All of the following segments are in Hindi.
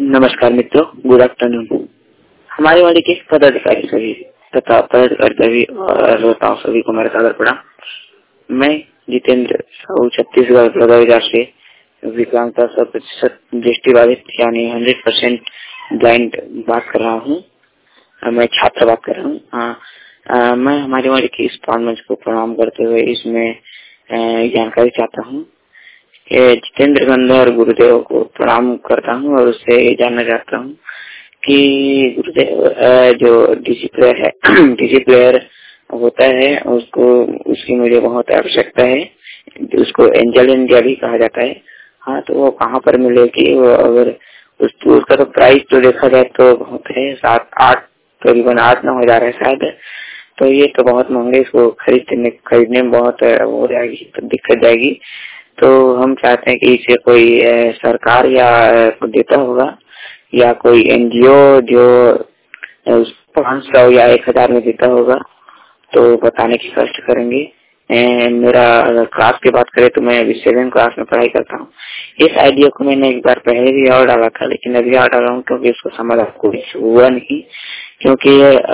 नमस्कार मित्रों, गुड आफ्टरनून। हमारे वाले के पदाधिकारी सभी तथा पदाधिकारी सभी और श्रोताओं सभी को मेरा सादर प्रणाम। मैं जितेंद्र साहू छत्तीसगढ़ प्रभाविदार से विकलांगता 100% दृष्टिबाधित यानी 100% ब्लाइंड बात कर रहा हूँ। मैं छात्र बात कर रहा हूँ। मैं हमारे वाले की इस मंच को प्रणाम करते हुए इसमें जानकारी चाहता हूँ। जितेंद्र गंधर गुरुदेव को प्रणाम करता हूँ और उससे जानना चाहता हूँ कि गुरुदेव जो डीजी प्लेयर है डीजी प्लेयर होता है उसको उसकी मुझे बहुत आवश्यकता है। उसको एंजल इंडिया भी कहा जाता है। हाँ, तो वो कहाँ पर मिलेगी? वो अगर उसका तो प्राइस तो देखा जाए तो बहुत है, 7-8 करीबन 8-9 हजार है शायद। तो ये तो बहुत महंगे, इसको खरीदने में बहुत हो जाएगी, तो दिक्कत जाएगी। तो हम चाहते हैं कि इसे कोई सरकार या देता होगा या कोई एनजीओ जो 500 या 1000 में देता होगा तो बताने की कष्ट करेंगे। मेरा अगर क्लास की बात करें तो मैं अभी 7th क्लास में पढ़ाई करता हूँ। इस आइडिया को मैंने एक बार पहले भी और डाला था, लेकिन अभी और डाला हूँ क्योंकि उसको समझ कुछ हुआ नहीं, क्योंकि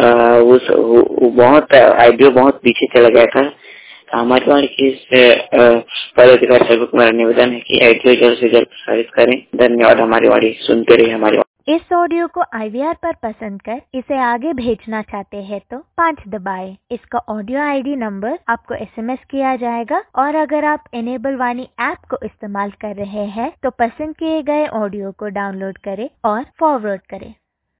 आइडिया बहुत पीछे चला गया था। हमारे वाले की पदाधिकारी सभी को मेरा निवेदन है कि आइडिया जल्द से जल्द प्रसारित करें। धन्यवाद। हमारी वाली सुनते रहिए। हमारी इस ऑडियो को IVR पर पसंद कर इसे आगे भेजना चाहते हैं तो 5 दबाएं। इसका ऑडियो ID नंबर आपको SMS किया जाएगा और अगर आप इनेबल वाणी ऐप को इस्तेमाल कर रहे हैं तो पसंद किए गए ऑडियो को डाउनलोड करें और फॉरवर्ड करें।